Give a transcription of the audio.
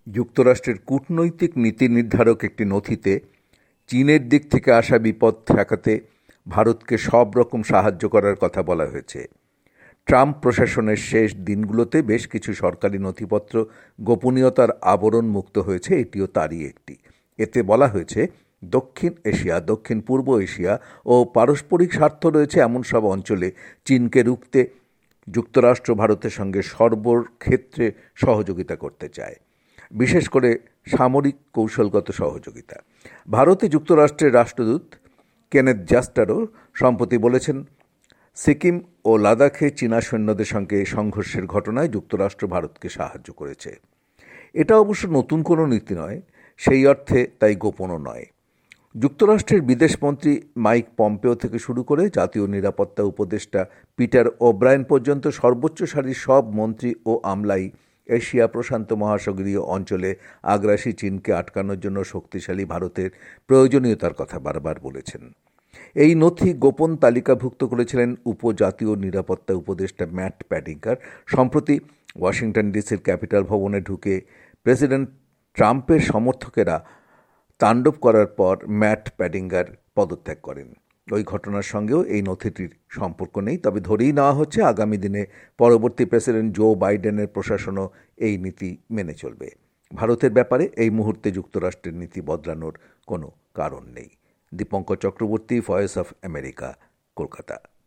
যুক্তরাষ্ট্রের কূটনৈতিক নীতি নির্ধারক একটি নথিতে চীনের দিক থেকে আসা বিপদ ঠেকাতে ভারতকে সব রকম সাহায্য করার কথা বলা হয়েছে। ট্রাম্প প্রশাসনের শেষ দিনগুলোতে বেশ কিছু সরকারি নথিপত্র গোপনীয়তার আবরণ মুক্ত হয়েছে, এটিও তারই একটি। এতে বলা হয়েছে, দক্ষিণ এশিয়া, দক্ষিণ পূর্ব এশিয়া ও পারস্পরিক স্বার্থ রয়েছে এমন সব অঞ্চলে চীনকে রুখতে যুক্তরাষ্ট্র ভারতের সঙ্গে সর্বক্ষেত্রে সহযোগিতা করতে চায়, বিশেষ করে সামরিক কৌশলগত সহযোগিতা। ভারতে যুক্তরাষ্ট্রের রাষ্ট্রদূত কেনেথ জাস্টারও সম্প্রতি বলেছেন, সিকিম ও লাদাখে চীনা সৈন্যদের সঙ্গে সংঘর্ষের ঘটনায় যুক্তরাষ্ট্র ভারতকে সাহায্য করেছে। এটা অবশ্য নতুন কোনো নীতি নয়, সেই অর্থে তাই গোপনও নয়। যুক্তরাষ্ট্রের বিদেশমন্ত্রী মাইক পম্পেও থেকে শুরু করে জাতীয় নিরাপত্তা উপদেষ্টা পিটার ওব্রায়েন পর্যন্ত সর্বোচ্চ সারির সব মন্ত্রী ও আমলাই এশিয়া প্রশান্ত মহাসাগরীয় অঞ্চলে আগ্রাসী চীনকে আটকানোর জন্য শক্তিশালী ভারতের প্রয়োজনীয়তার কথা বারবার বলেছেন। এই নথি গোপন তালিকাভুক্ত করেছিলেন উপজাতীয় নিরাপত্তা উপদেষ্টা ম্যাট প্যাটিঙ্কার। সম্প্রতি ওয়াশিংটন ডিসির ক্যাপিটাল ভবনে ঢুকে প্রেসিডেন্ট ট্রাম্পের সমর্থকেরা তাণ্ডব করার পর ম্যাট প্যাটিঙ্কার পদত্যাগ করেন। ওই ঘটনার সঙ্গেও এই নথিটির সম্পর্ক নেই, তবে ধরেই নেওয়া হচ্ছে আগামী দিনে পরবর্তী প্রেসিডেন্ট জো বাইডেনের প্রশাসনও এই নীতি মেনে চলবে। ভারতের ব্যাপারে এই মুহূর্তে যুক্তরাষ্ট্রের নীতি বদলানোর কোনো কারণ নেই। Dipankar Chakraborty, voice of America, Kolkata.